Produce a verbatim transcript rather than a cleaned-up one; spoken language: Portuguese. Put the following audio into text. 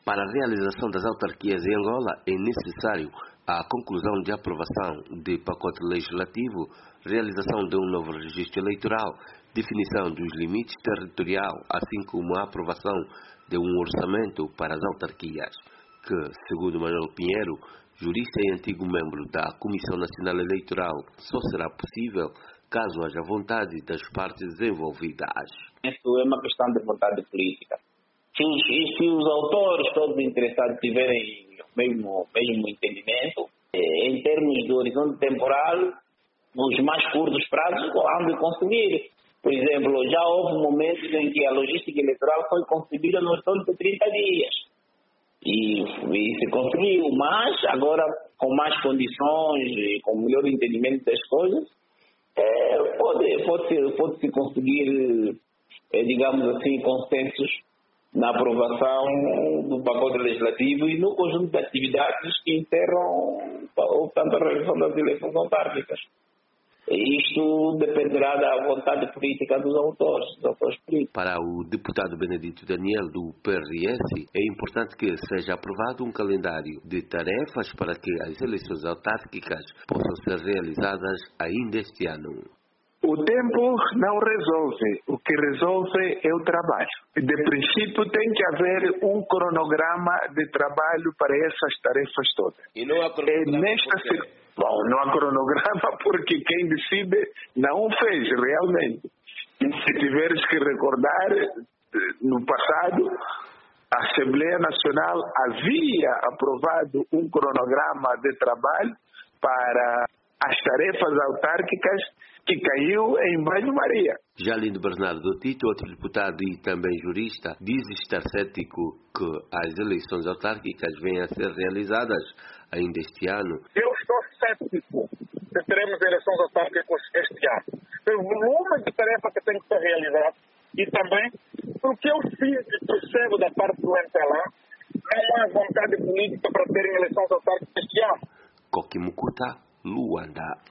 Para a realização das autarquias em Angola é necessário a conclusão de aprovação de pacote legislativo, realização de um novo registro eleitoral, definição dos limites territorial, assim como a aprovação de um orçamento para as autarquias, que, segundo Manuel Pinheiro, jurista e antigo membro da Comissão Nacional Eleitoral, só será possível caso haja vontade das partes envolvidas. Isso é uma questão de vontade política. Se os, se os autores, todos interessados, tiverem o mesmo, mesmo entendimento, em termos de horizonte temporal, nos mais curtos prazos, hão de conseguir. Por exemplo, já houve momentos em que a logística eleitoral foi concebida no horizonte de trinta dias. E, e se conseguiu, mas agora, com mais condições e com melhor entendimento das coisas, é, pode, pode, -se, pode -se conseguir, é, digamos assim, consensos na aprovação do pacote legislativo e no conjunto de atividades que encerram, portanto, a realização das eleições autárquicas. Isto dependerá da vontade política dos autores, dos autores políticos. Para o deputado Benedito Daniel, do P R S, é importante que seja aprovado um calendário de tarefas para que as eleições autárquicas possam ser realizadas ainda este ano. O tempo não resolve, o que resolve é o trabalho. De princípio tem que haver um cronograma de trabalho para essas tarefas todas. E não há cronograma é nesta Bom, não há cronograma porque quem decide não o fez realmente. E se tiveres que recordar, no passado, a Assembleia Nacional havia aprovado um cronograma de trabalho para as tarefas autárquicas que caiu em banho-maria. Já Lindo Bernardo Tito, outro deputado e também jurista, diz estar cético que as eleições autárquicas venham a ser realizadas ainda este ano. Eu estou cético se teremos eleições autárquicas este ano. Pelo volume de tarefa que tem que ser realizado e também porque eu sinto e percebo da parte do M P L A não há vontade política para terem eleições autárquicas este ano. Coquimucuta, Luanda.